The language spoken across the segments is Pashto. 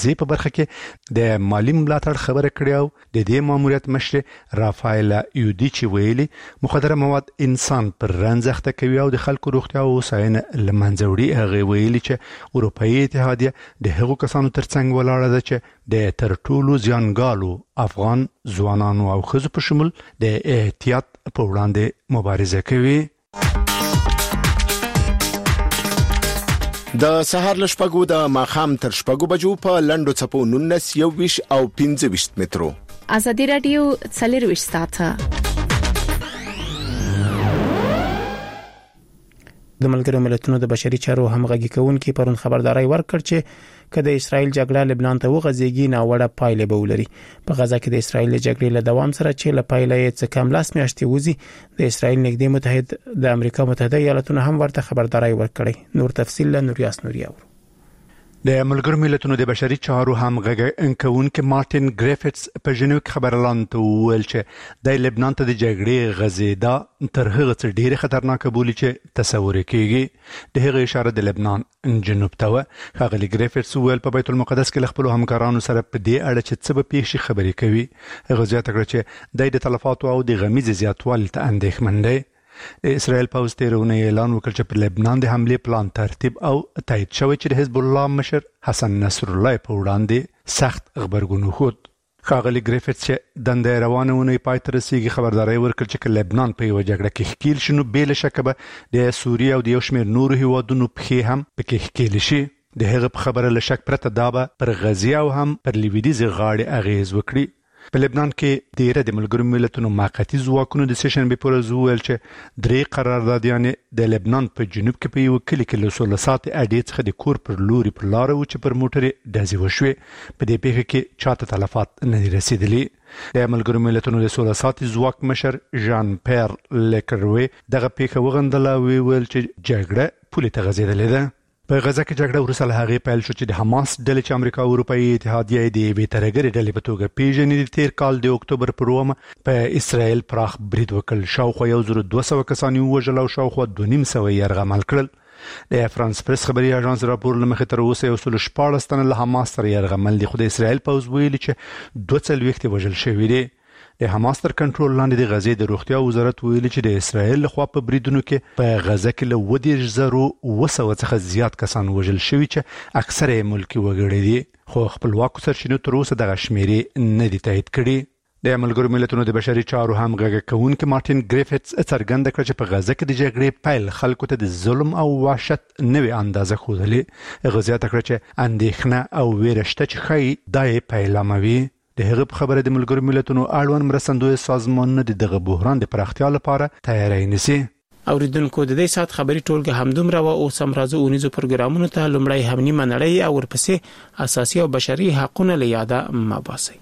غزې په برخه کې د مالی ملاتړ خبره کړې او د دې ماموریت مشر رافایل یودیچ ویلي مخدره مواد انسان پر رنځخته کوي او د خلکو روغتیا او هوساینه لمنځه وړي. هغه ویلي چې اروپאי اتحادیه د هغو کسانو ترڅنګ ولاړه ده چې د تر ټولو زیانګالو افغان ځوانانو او ښځو په شمول د احتیاط په وړاندې مبارزه کوي. د سهار له شپږو د ماښام تر شپږو بجو په لنډو څپو 19 21 او 25 مترو. ازادي رادیو 24 ساعته د ملګرو ملتونو د بشري چارو همغږي کوونکي پرون خبرداري ورکړ چې کله اسرائیل جګړه لبنان ته وغځيږي ناوړه پایلې به ولري. په غزا کې د اسرائیل جګړې له دوام سره چې له پایلې څخه کم لاس میاشتې وځي د اسرائیل نږدې متحد د امریکا متحده ایالاتونو هم ورته خبرداري ورکړي. نور تفصیل له نوریاس نوریا. د ملګرو ملتونو د بشري چارو همغږي کوونکي مارټین ګریفټس په ژنیو کې خبرلاند ته وویل چې د لبنان ته د جګړې غزیدا تر هغه څه ډیره خطرناکه بولی چې تصور کیږي. د هغه اشاره د لبنان جنوب ته و. هغه ګریفټس وویل په بیت المقدس کې خپل همکارانو سره په دې اړه چې څه به پیښ خبرې کوي. هغه زیاته کړه چې د تلفاتو او د غمیز زیاتوالي ته اندېښمن دی. د اسرائیل پوځ تیرونه اعلان وکړ چې پر لبنان د حمله پلان ترتیب او تایید شوی چې د حزب الله مشر حسن نصر الله په وړاندې سخت خبرګون خود. ښاغلي ګریفټس چې د روانونې پای ته رسیدي خبرداري ورکړ چې لبنان په یو جګړه کې ښکیل شنو بل شکه د سوریه او د یو شمېر نورو هیوادونو په هم پکې ښکیل شي. د هغه خبره له شک پرته دا پر غزې او هم پر لیویدیز غاړې اغیز وکړي. په لبنان کې ډیره د ملګرو ملتونو موقتی ځواکونو د سیشن به پر زوول چې درې قراردادیانې د لبنان په جنوب کې په یو کلی کې له 16 ساعت اډې څخه د کور پر لوري پر لار او چې پر موټر دازي وشوي. په دې پیښه کې چاته تلفات نه رسیدلي. د ملګرو ملتونو د 16 ساعت ځواک مشر ژان پیر لیکروي دغه پیښه وغندله ویل چې جګړه پولی ته غځېدلې ده. په غزا کې جګړه ورسره له هغه پیل شو چې د حماس ډلې چې امریکا او اروپאי اتحادیه د ویترګری ډلې په توګه پیژنې د تیر کال د اکتوبر پر ومه په اسرائیل پراخ برید وکړ. شاوخوا 1200 کسان وژل او شاوخوا 250 یرغمل کړل. د فرانس پریس خبري اژانس راپور لمخې تر اوسه 14 تن له حماس سره یرغمل دي. خو د اسرائیل پوز ویلي چې 240 وژل شوي دي. د حماس تر کنټرول لاندې د غزې د روغتیا وزارت ویلي چې د اسرائیل لخوا په بریدونو کې په غزه کې له 10,200 څخه زیات کسان وژل شوي چې اکثره یې ملکي وګړي دي. خو خپلواکو سرچینو تر اوسه دغه شمیرې نه دي تایید کړي. د ملګرو ملتونو د بشري چارو همغږي کوونکي مارټین ګریفټس څرګنده کړ چې په غزه کې د جګړې پیل خلکو ته د ظلم او وحشت نوې اندازه خوده. غزیات کړ چې اندېښنه او ویرشته چې خی دای پیلاموي. د هغه خبره د ملګرو ملتونو اړوند مرستندوی سازمانونه دغه بحران د پراختیا لپاره تیاری نیسي. اوریدونکو د دې سات خبري ټولګه همدومره و او سمرازو اونیزو پروګرامونو ته لمړی هم نیمه نړۍ او ورپسې اساسي او بشري حقوقونه لیاده مباسي.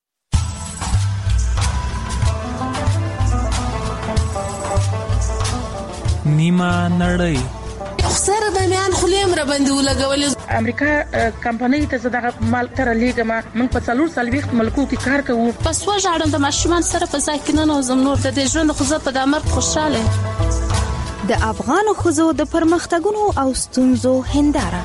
نیمه نړۍ سره د میان خلیم را باندې ولګول. امریکا کمپنۍ ته زړه مال تر لیګما من په 4 ملکو کې کار کوو. پس وژاړم د ماشومان سره په ځای کې نه نوزم نور د دې ژوند خو زه په دمر خوشاله. د افغان خزو د پرمختګونو او ستونزو هنداره.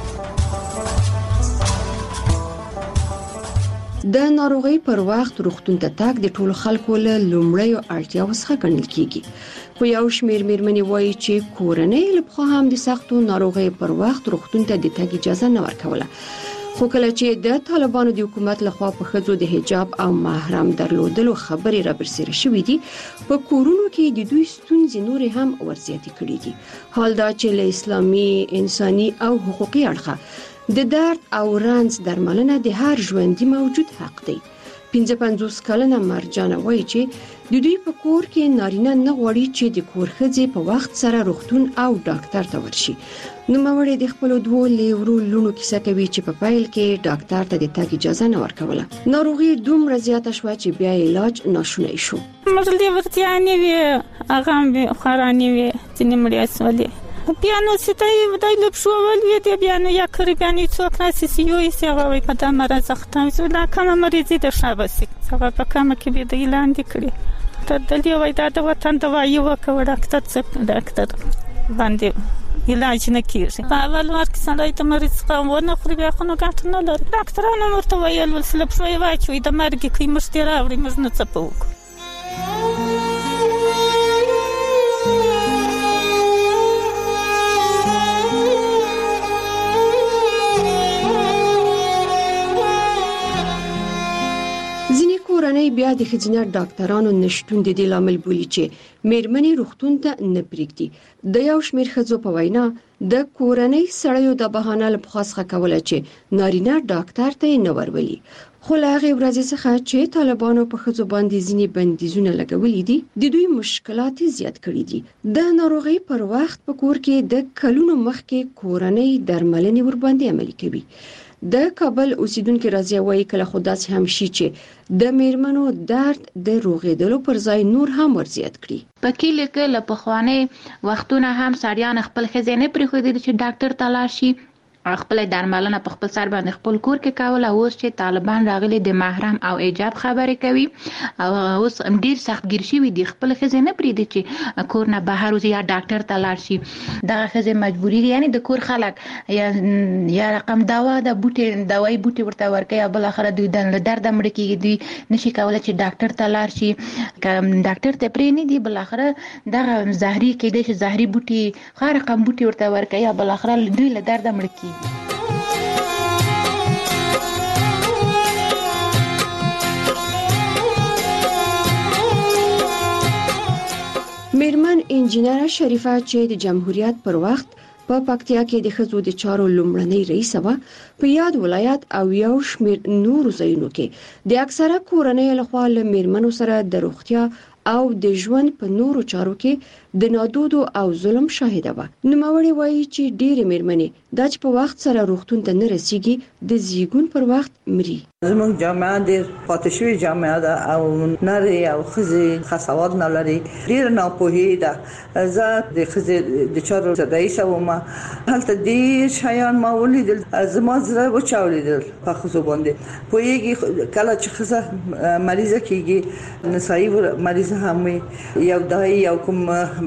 د ناروغي پر وخت روغتون ته تګ د ټولو خلکو له لومړیو اړتیاوو څخه ګڼل کیږي. خو یو شمېر مېرمنې وایي چې کورنۍ له پخوا هم د سختو ناروغي پر وخت روغتون ته د تګ اجازه نه ورکوله. خو کله چې د طالبانو د حکومت لخوا په ښځو د حجاب او محرم درلودلو خبرې را برسېره شوې دي په کورونو کې د دوی ستونزې نورې هم ورزیاتې کړې دي. حال دا چې له اسلامي انساني او حقوقي اړخه د درد او رنځ درملنه د هر ژوندي موجود حق دی. 55 کلنه مرجانه وایي چې د دوی په کور کې نارینه نه غواړي چې د کور ښځې په وخت سره روغتون او ډاکټر ته ورشي. نو مورې د خپل دوه لیورو لونو کیسه کوي چې په پیل کې ډاکټر ته د تګ اجازه نه ورکوله. ناروغي دومره زیاته شوه چې بیا علاج ناشونی شو. مزلي ورتیا نه وی هغه به خرانی وی چې نیمړی اسولې بیا نو ستای ودای لب شو ول وی دی بیا نو یا کړی بیا نه څوک ناسي سیو یې څنګه وای په دمر زختان زو لا کوم مریضي د شابسي څنګه په کوم کې به د اعلان کړی ته دلی وای دا د وطن د وایو وکړه ډاکټر باندې علاج نه کیږي. په اول وخت کې سړی ته مریض ونه خوري بیا خو نو ګټه نه لري. ډاکټرانو ورته ویل ولسلب شوی واچوي د مرګ کې مشتي راوړي موږ نه څه پوک. کورنۍ بیا د ښځینه ډاکټرانو نشټون د دې لامل بولي چې میرمنې روغتون ته نه پریږدي. د یو شمېر ښځو په وینا د کورنۍ سړیو د بهانه لپاره څخه کوله چې نارینه ډاکټر ته نه ورولي. خو له هغې ورځې څخه چې طالبانو په ښځو باندې ځینې بندیزونه لګولي دي د دوی مشکلات زیات کړي دي. د ناروغۍ پر وخت په کور کې د کلونو مخکې کورنۍ درملنې ور باندې عملي کوي. د کابل اوسیدونکو راځي وایي کله خو داسې هم شي چې د میرمنو درد د روغېدلو پر ځای نور هم ورزیات کړي. په کلی کې له پخواني وختونه هم سړیان خپل ښځې نه پرېښودي چې ډاکټر ته لاړ شي، خپل درملنه په خپل سر باندې خپل کور کې کوله. اوس چې طالبان راغلي د محرم او ایجاب خبرې کوي او اوس ډیر سختګیر شوي دي، خپل ښځې نه پرېږدي چې کور نه بهر وځي یا ډاکټر ته لاړ شي. دغه ښځې مجبوري دي، یعنی د کور خلک یا رقم دوا د بوټي دوايي بوټي ورته ورکوي او بل اخر دوی د درد مړ کېږي، دوی نشي کولای چې ډاکټر ته لاړ شي. ډاکټر ته پرې نه دي، بل اخر دغه زهري کېدای شي زهري بوټي خار رقم بوټي ورته ورکوي او بل اخر دوی له درد مړ کېږي. میرمن انجینر شریفه چې د جمهوریت پر وخت په پکتیا کې د ښځو د چارو لومړنۍ رئیسه وه، په یاد ولایت او یو شمېر نورو ځایونو کې د اکثره کورنۍ لخوا له میرمنو سره د روغتیا او د ژوند په نورو چارو کې د نادودو او ظلم شاهده وه. نوموړې وایي چې ډېرې میرمنې دا چې په وخت سره روغتون ته نه رسیږي د زیږون پر وخت مري. زموږ جامعه ډېر پاتې شوې جامعه ده او نري او ښځې خاصوات نه لري، ډېر ناپوهي ده. زه د ښځې د چارو رئیسه وم، هلته ډېر شیان ما ولیدل، زما زړه وچاودېدل په ښځو باندې. پوهېږي کله چې ښځه مریضه کېږي، نسایي مریضه هم وي، یو دای یو کوم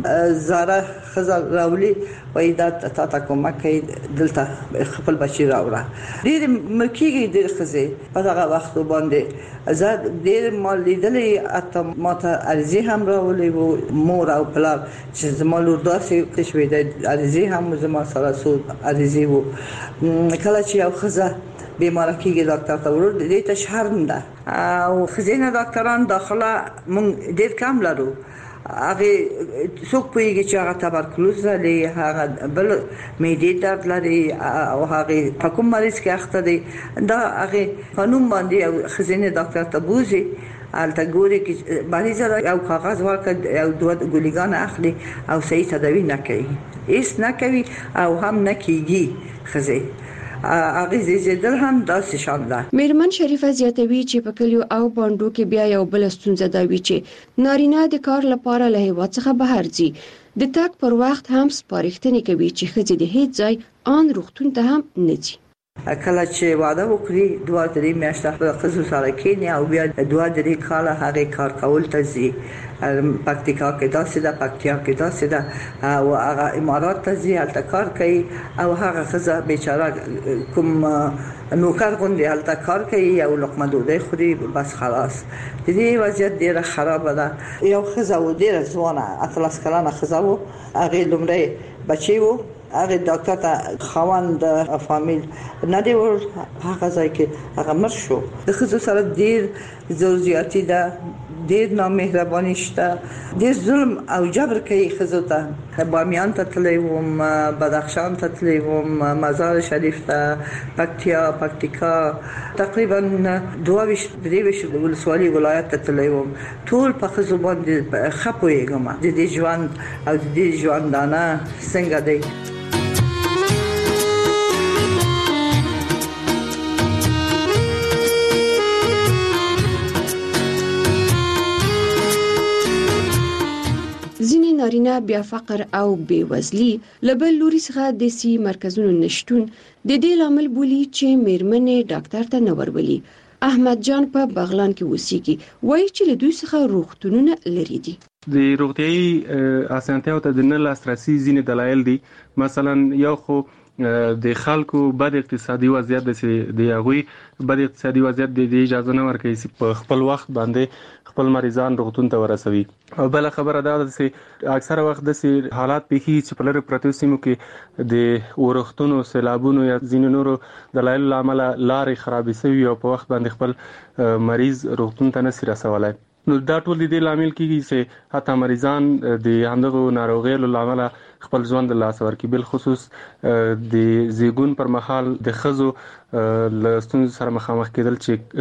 زاره ښځه راولي وایي دا تا ته کومک کوي، دلته خپل بچي راوړه. ډېر مکیږي ډېر ښځې په دغه وخت باندې. زه ډېر ما لیدلې، حتی ما ته عریضې هم راولي وو مور او پلار چې زما لور داسې کشوي د عریضې هم زما سره څو عریضې وو. کله چې یو ښځه بیماره کېږي ډاکټر ته ورو دې ته شرم ده او ښځینه ډاکټران داخله مونږ ډېر کم لرو. هغه څوک پوهیږي چې هغه تبرکلوز لري، هغه بل معدې درد لري او هغه په کوم مریض کې اخته دي، دا هغه قانون باندې او ښځینه ډاکټر ته بوزي الته ګوري چې مریض او کاغذ ورکړي او دوه ګولګان اخلي او صحیح تداوی نه کوي، هیڅ نه کوي او هم نه کیږي. ښځې هغه زیږیدل هم داسې شان ده. میرمن شریفه زیاتوي چې په کلیو او باندو کې بیا یو بل ستونزه دا وی چې نارینه د کار لپاره له هیواد څخه بهر ځي، د تګ پر وخت هم سپارښتنې کوي چې ښځې د هیڅ ځای ان روغتون ته هم نه ځي. کله چې واده وکړي 2-3 میاشتې په ښځو سره کېني او بیا 2-3 کاله هغه کار کول ته ځي. پکتیکا کې داسې ده، پکتیا کې داسې ده او هغه امارات ته ځي، هلته کار کوي او هغه ښځه بیچاره کوم نوکر غوندې هلته کار کوي، یو لقمه ډوډۍ خوري بس خلاص. د دې وضعیت ډېره خرابه ده. یو ښځه و ډېره ځوانه 18 کلنه ښځه و، هغې لومړی بچی و، هغه ډاکټر ته خواند فامیل نه دی ور هغه ځای کې هغه مر شو. د ښځو سره ډېر زوجیاتي ده، ډېر نامهرباني شته، ډېر ظلم او جبر کوي ښځو ته. بامیان ته تللی وم، بدخشان ته تللی وم، مزار شریف ته، پکتیکا تقریبا 22 ولسوالي ولایت ته تللی وم. ټول په ښځو باندې ښه پوهېږم د دې ژوند او د دې ژوندانه څنګه دی. ځینې نارینه بیا فقر او بیوزلي لبل لوري څخه د سی مرکزونو نشټون د دې لامل بولی چې میرمنې ډاکټر ته نه ورولي. احمد جان په بغلان کې اوسېږي، وایي چې له دوی څخه روغتونونه لري دي. د روغتيایي اسانتیاو ته د نه لاسرسي ځینې دلایل دي. مثلا یو خو د خلکو بد اقتصادي وضعیت د هغوی بد اقتصادي وضعیت د اجازه نه ورکوي چې په خپل وخت باندې خپل مریضان روغتون ته ورسوي. او بل خبره دا ده چې اکثره وخت د حالات پیښي چې په لری پروتو سیمو کې د ورختونو سیلابونو یا ځینې نورو دلایل لامل لارې خرابې شوي او په وخت باندې خپل مریض روغتون ته نشي رسولای. نو دا ټول د لامل کیږي چې حتی مریضان د هندغه ناروغیو لامل خپل ژوند له لاسه ورکړي. بل خصوص د زیږون پر مهال د خزو له ستونزو سره مخامخ کېدل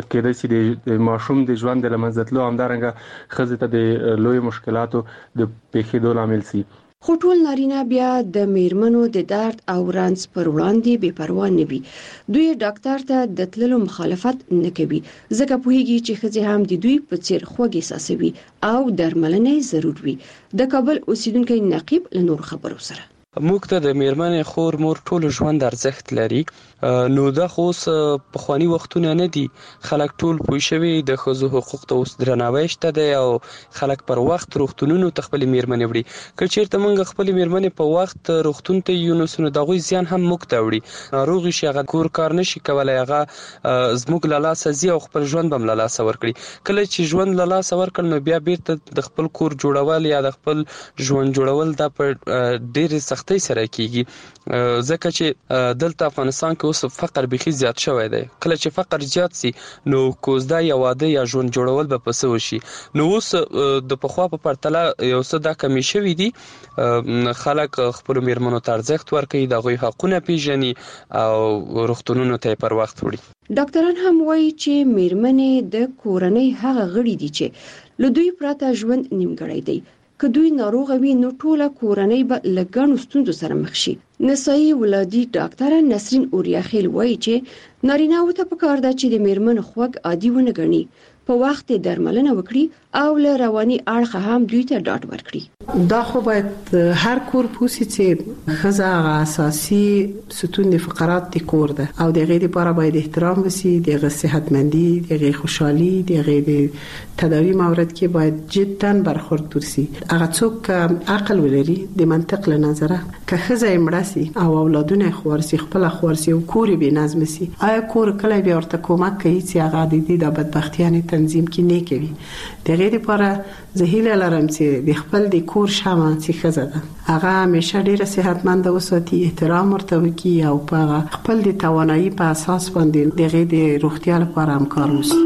چې د ماشوم د ژوند د لمنځتلو همدارنګه خزې ته د لوی مشکلاتو د پیښېدو لامل شي. خو ټول نارینه بیا د میرمنو د درد او رنځ پر وړاندې بې پروا نه وي. دوی ډاکټر ته د تللو مخالفت نه کوي ځکه پوهیږي چې ښځې هم د دوی په څیر خوږ احساسوي او درملنې ضرور وي. د کابل اوسیدونکو نقیب له نور خبرو سره موږ ته د میرمنې خور مور ټول ژوند ارزښت لري. نو دا خو په خواني وختونه نه دي. خلک ټول پوه شوي د ښځو حقوق ته اوس درناوی شته دی او خلک پر وخت روغتونونو ته خپل میرمنې وړي. که چیرته موږ خپل میرمنې په وخت روغتون ته یو نو دغه زیان هم موږ ته وړي. ناروغ شي هغه کور کار نشي کولای، هغه زموږ له لاسه زی او خپل ژوند بم له لاسه ورکړي. کله چې ژوند له لاسه ورکړ نو بیا بیرته د خپل کور جوړول یا د خپل ژوند جوړول د په ډېر سختۍ سره کیږي. ځکه چې دلته افغانستان کې اوس فقر بخي زیات شوی دی. کله چې فقر زیات سي نو کوزدا یا واده یا ژوند جوړول به پسو شي. نو اوس د پخوا په پرتله یو څه دا کمی شوی دي. خلک خپل میرمنو ته ارزښت ورکوي، د غوي حقونه پیژني او روغتونونو ته پر وخت وړي. ډاکټران هم وایي چې میرمنې د کورنۍ هغه غړي دي چې له دوی پرته ژوند نیمګړی دی. که دوی ناروغ وي نو ټوله کورنۍ به له ګڼو ستونزو سره مخ شي. نسایي ولادي ډاکټره نسرین اوریاخیل وایي چې نارینه‌و ته پکار ده چې د میرمنو خوږ عادي ونه ګڼي، په وخت درملنه وکړي او له رواني اړخه هم دوی ته ډاډ ورکړي. دا خو باید هر کور پوسی چې ښځه اساسي ستون د فقرات د کور ده او د غیر لپاره باید احترام وسی، د صحتمندي، د خوشحالي، د تداوی مورد کې باید جدا برخورد وسی. هغه څوک عقل ولري د منطق له نظره که ښځه امراسي او اولادونه خورسي خپل خورسي او کور به نظم سي، آیا کور کله به ورته کومک کوي چې هغه د دې د بدبختیانه تنظیم کې نه کوي. د غیر لپاره زهیله لرم چې د خپل د کور شمه چې ښځه ده هغه همیشه ډیره صحتمند وساتي، احترام ورته وکړي او په خپل د توانایي په اساس باندې د غیر د روغتیا لپاره هم کار وکړي.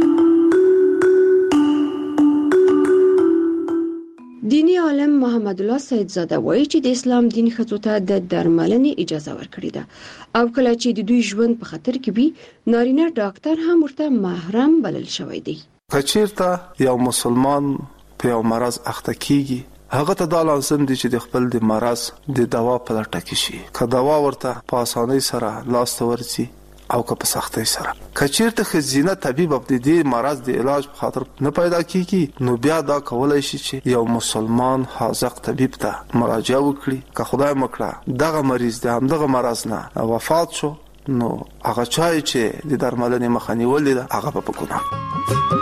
دینی عالم محمد الله سیدزاده وایي چې د اسلام دین ښځو ته د درملنې اجازه ورکړې ده او کله چې د دوی ژوند په خطر کې وي نارینه ډاکټر هم ورته محرم بلل شوی دی. کچیرته یو مسلمان په یو مرض اخته کیږي هغه ته دا لازم دي چې د خپل د مرض د دوا په لټه کې شي. که دوا ورته په اسانۍ سره لاس ته ورسي او که په سختۍ سره. کچیرته خزینه طبيب د دې مرض د علاج په خاطر نه پیدا کیږي نو بیا دا کولای شي چې یو مسلمان حاذق طبيب ته مراجعه وکړي. که خدای مکړه دغه مریض د همدغه مرض نه وفات شو نو هغه چای چې د درملنې مخه نیولې ده هغه په ګناه.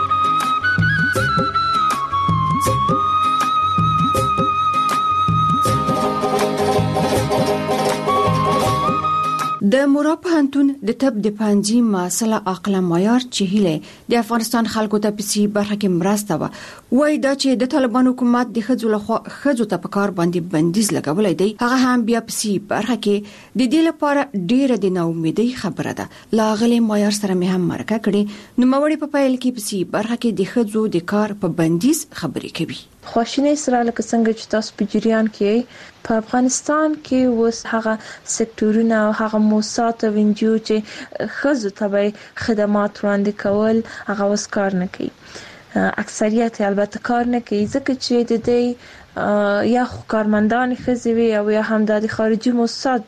د مورا پوهنتون د طب د پنځي مسله عقل معیار چې هله د افغانستان خلکو ته پسی برخه کې مرسته وای دا چې د طالبان حکومت د خځو ته په کار باندې بندیز لګولای دی هغه هم بیا پسی برخه کې د دې لپاره ډیره د ناامیدۍ خبره ده. لاغله معیار سره مې هم مرکه کړي نو موري په پایل کې پسی برخه کې د خځو د کار په بندیز خبرې کوي. خواشینی سره لکه څنګه چې تاسو په جریان کې په افغانستان کې وس هغه سکتورونه او هغه موسسات او انجیو چې خزو ته خدمات وړاندې کول هغه وس کار نه کوي. اکثریت البته کار نه کوي ځکه چې د دې یا کارمندان خزوي او یا هم د خارجي موسسات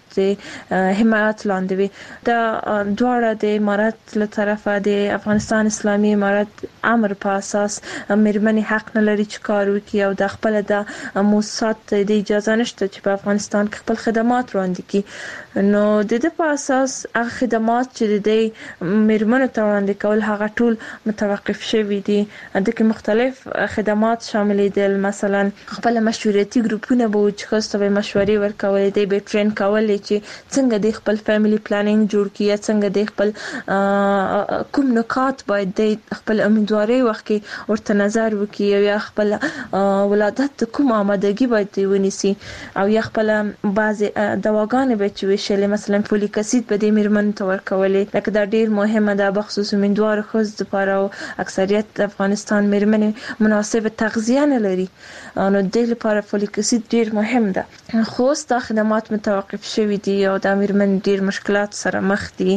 حمایت لاندې وي. دا دواړه د امارات له طرفه د افغانستان اسلامي امارات امر په اساس مېرمنې حق نه لري چې کار وکړي او د خپل د موسسات د اجازه نشته چې په افغانستان کې خپل خدمات وړاندې کړي. نو د دې په اساس هغه خدمات چې د مېرمنو ته وړاندې کول هغه ټول متوقف شوي دي. د کې مختلف خدمات شامل دي، مثلا خپل مشورتي ګروپونه به چې خاصه به مشورې ورکولې دي، به ټرین کولې چې څنګه د خپل فیملی پلانینګ جوړ کړي، څنګه د خپل کوم نکات باید د خپل امیدواري وخت کې ورته نظر وکړي، یا خپل ولادت کوم آمادګي باید ونیسي، او یا خپل بعض دواګانې به چې وشلې مثلا فولیک اسید په دې مېرمنو ته ورکولې. لکه دا ډیر مهمه ده بخصوص امیدوار ښځو لپاره، او اکثریت د افغانستان مېرمنې مناسب تغذیه نه لري، نو د دې لپاره فولیک اسید ډیر مهم ده. خو دا خدمات متوقف شوي دي او د مېرمنې ډیر مشکلات سره مخ دي،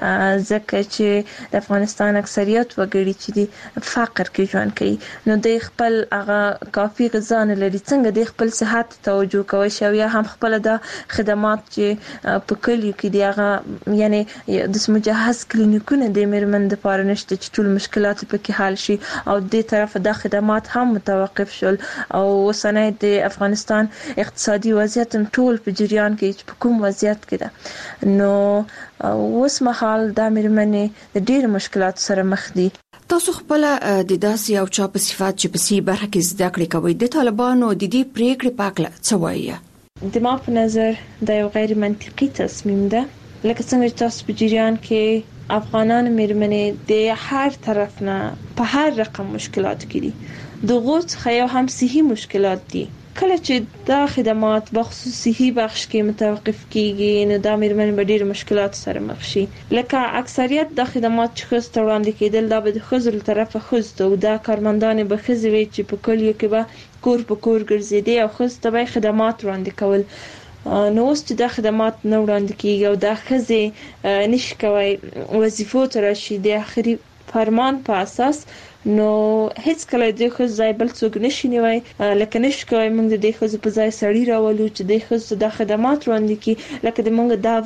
ځکه چې د افغانستان اکثریت وګړي چې دي فقر کې ژوند کوي، نو د خپل هغه کافي غذا نه لري. څنګه د خپل صحت توجه کوي شو، یا هم خپل د خدمات چې په کلیو کې دی هغه یعنی د مجهز کلینیکونه د مېرمنې لپاره نشته چې ټول مشکلات پکې حل شي، او د طرف د خدمات هم متوقف شول. او وسنه د افغانستان اقتصادي وضعیت ټول په جریان کې چې په کوم وضعیت کې ده، نو اوس مهال د مېرمنې د ډېر مشکلات سره مخ دي. تاسو خپل د داسې او چا په صفات چې په سی برخه کې زده کړې کوي د طالبانو د دې پریکړې په اړه څه وایي؟ د ما په نظر دا یو غیر منطقي تصمیم ده. لکه څنګه چې تاسو په جریان کې افغانان مېرمنې د هر طرف نه په هر رقم مشکلات کې دي، د غوڅ خیا هم صحي مشکلات دي. کله چې دا خدمات بخصوص صحي بخش کې متوقف کیږي، نو دا مېرمنې به ډېر مشکلات سره مخ شي. لکه اکثریت د خدمات چې ښځو ته وړاندې کېدل دا به د ښځو له طرفه ښځو ته، او دا کارمندانې به ښځې وي چې په کلیو کې به کور په کور ګرځېدې او ښځو ته به خدمات وړاندې کول. نو اوس چې دا خدمات نه وړاندې کیږي او دا ښځې نشي کوي وظیفو ته راشي د آخري فرمان په اساس، نو هیڅ کله د ښځو ځای بل څوک نشي نیوي. لکه نشي کوي موږ د ښځو په ځای سړی راولو چې د ښځو د خدمات وړاندې کړي، لکه د موږ د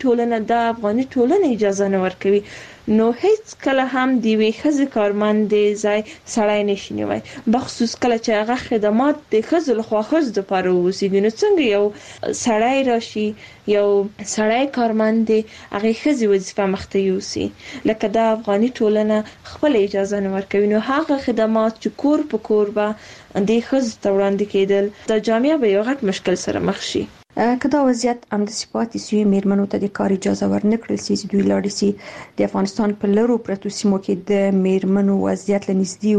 افغاني ټولنه اجازه نه ورکوي. نو هیڅ کله هم دی وی ښځې کارمند دی ځای سړی نشي نیوي، بخصوص کله چې هغه خدمات د ښځو لخوا ښځو لپاره ووسیږي. نو څنګه یو سړی راشي، یو سړی کارمند دی، هغه ښځې وظیفه مخته یوسي، لکه د افغاني ټولنه خپل اجازه نه ورکوي. نو هغه خدمات چې کور په کور به د ښځو ته وړاندې کېدل، د جامعه به یو غټ مشکل سره مخ شي. کدا وضعیت همداسې پاتې شي، مېرمنو ته د کار اجازه ورنکړل شي چې دوی لاړ شي د افغانستان په لرو پرتو سیمو کې د مېرمنو وضعیت لنږدې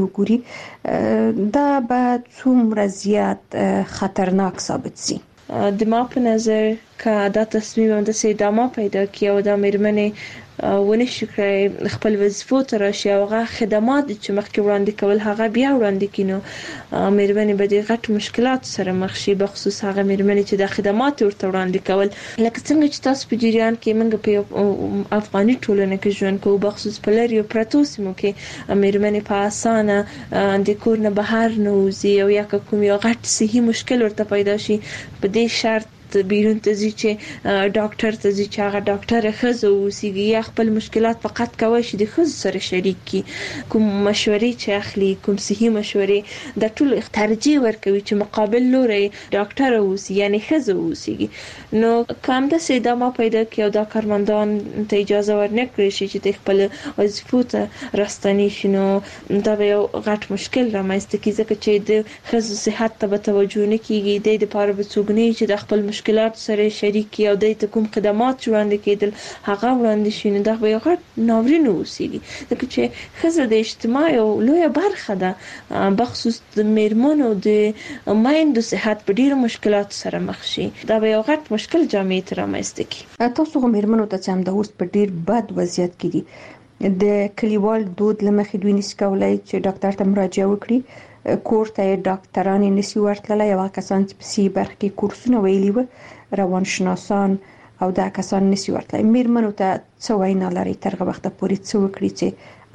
وګوري، دا به څومره زیات خطرناک ثابت شي؟ د ما په نظر که دا تصمیم همداسې ادامه پیدا کړي او دا مېرمنې ونشي کړی خپل وظیفو ته راشي او هغه خدمات چې مخکې وړاندې کول هغه بیا وړاندې کړي، نو مېرمنې به د غټ مشکلات سره مخ شي، بخصوص هغه مېرمنې چې د خدمات ورته وړاندې کول. لکه څنګه چې تاسو په جریان کې موږ په افغاني ټولنه کې ژوند کوو، بخصوص په لري پرتو سیمو کې مېرمنې په اسانه د کور نه بهر نه وځي، او یا کوم یو غټ صحي مشکل ورته پیدا شي، په دې شرط بیرون ته ځي چې ډاکټر ته ځي چې هغه ډاکټر ښځه اوسیږي، یا خپل مشکلات فقط کوي چې د ښځو سره شریک کی، کوم مشورې چې اخلي، کوم صحي مشورې، د ټول ترجیح ورکوي چې مقابل لوري ډاکټر اوسي یعنی ښځه اوسیږي. نو کوم د سیدامه پیدا کیو دا کارمندان ته اجازه ورنکړي شي چې د خپل وظیفو ته راستنی شي، نو دا به یو غټ مشکل رامنځته کیږي، ځکه چې د ښځو صحت ته به توجه نه کیږي، د لپاره به څوک نه چې د خپل مشکلات سره شریک او د کوم خدمات وړاندې کېدل هغه وړاندې شي، نو دا به یو غټ ناورین اوسېږي، ځکه چې ښځه د اجتماع یو لویه برخه ده، بخصوص د مېرمنو د میندو صحت په ډیرو مشکلات سره مخ شي، دا به یو غټ مشکل جامعې ته رامنځته کړي. تاسو هم مېرمنو ته چې هم د اوس په ډیر بد وضعیت کې دي، د کلیوال دود لمخې دوی نشي کولای چې ډاکټر ته مراجعه وکړي، کور ته ډاکټران نشي ورتللی، او کسان چې په سی برخه کې کورسونه ویلي و روانشناسان او دا کسان نشي ورتللی. مېرمنو ته څه وینا لري تر هغه وخت پورې څه وکړي چې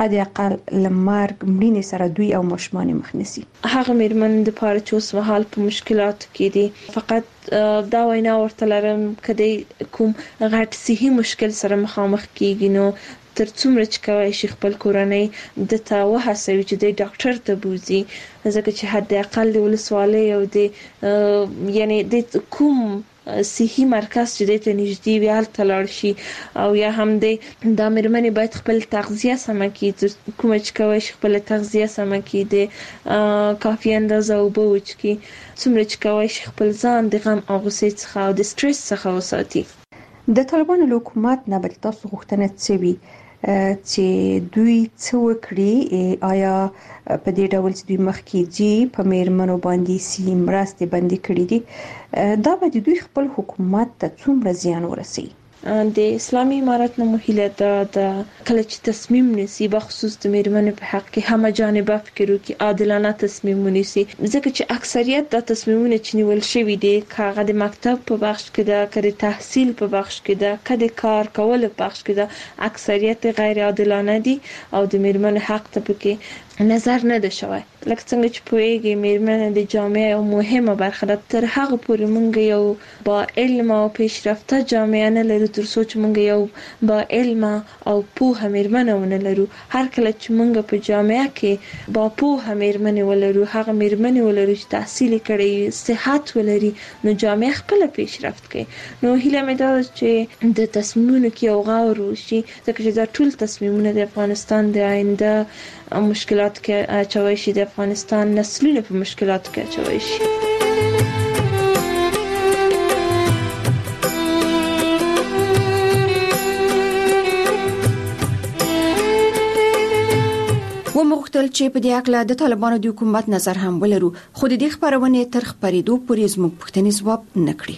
د اقل لمرګ مړینې سره دوی او ماشومان مخنسي. هغه میرمن د پاره چې اوس مهال په مشکلات کې دي فقط دا وینا ورته لرم کدی کوم غټ صحي مشکل سره مخامخ کیږي نو تر څومره چې کوي شي خپل کورنۍ د تا وهڅوي چې د ډاکټر ته بوزي ځکه چې حد اقل د ولسوالۍ او د یعنی د کوم صحي مرکز چې د ته نږدې وي هلته لاړ شي او یا هم د میرمنې باید خپل تغذیه سمه کړي کوم چې کوي خپل تغذیه سمه کړي د کافي اندازه اوبه وڅښي څومره چې کوي خپل ځان د غم او غوسې څخه او د سټرس څخه وساتي. د طالبانو حکومت نه بل تاسو غوښتنه څه چې دوی څه وکړي آیا په دې ډول چې دوی مخکې دي په میرمنو باندې سیم راستي باندې کړی دي دا به دوی خپل حکومت ته څومره زیان ورسي؟ د اسلامي امارت نه مهله د کله چې تصمیم نیسي بخصوص د میرمنو په حق کې هم جانبه فکر وکړي عادلانه تصمیم ونیسي ځکه چې اکثریت د تصمیمونو چې نیول شوی دي کاغه د مکتب په بخش کې د کړي تحصیل په بخش کې د کډي کار کول په بخش کې د اکثریت غیر عادلانه دي او د میرمنو حق ته پکې نظر نه ده شوی. لکه څنګه چې پوهیږي میرمنه د جامعه یو مهمه برخه ده تر هغه پورې مونږ یو با علم او پیشرفته جامعه نه لرو تر څو چې مونږ یو با علم او پوهه میرمنه ونه لرو. هر کله چې مونږ په جامعه کې با پوهه میرمنه ولرو هغه میرمنه ولرو چې تحصیل کړي صحت ولري نو جامعه خپل پیشرفت کوي. نو هیله مې ده چې د تصمیمونو کې او غور وشي ځکه چې دا ټول تصمیمونه د افغانستان د آینده مشکلات کې اچوي شي د افغانستان نسلونه په مشکلات کې اچوي شي. ومغتل چې په دې اړه د طالبانو د حکومت نظر هم ولرو خو د دې خبرونه تر خبرېدو پورې زموږ پوښتنې ځواب نکړي.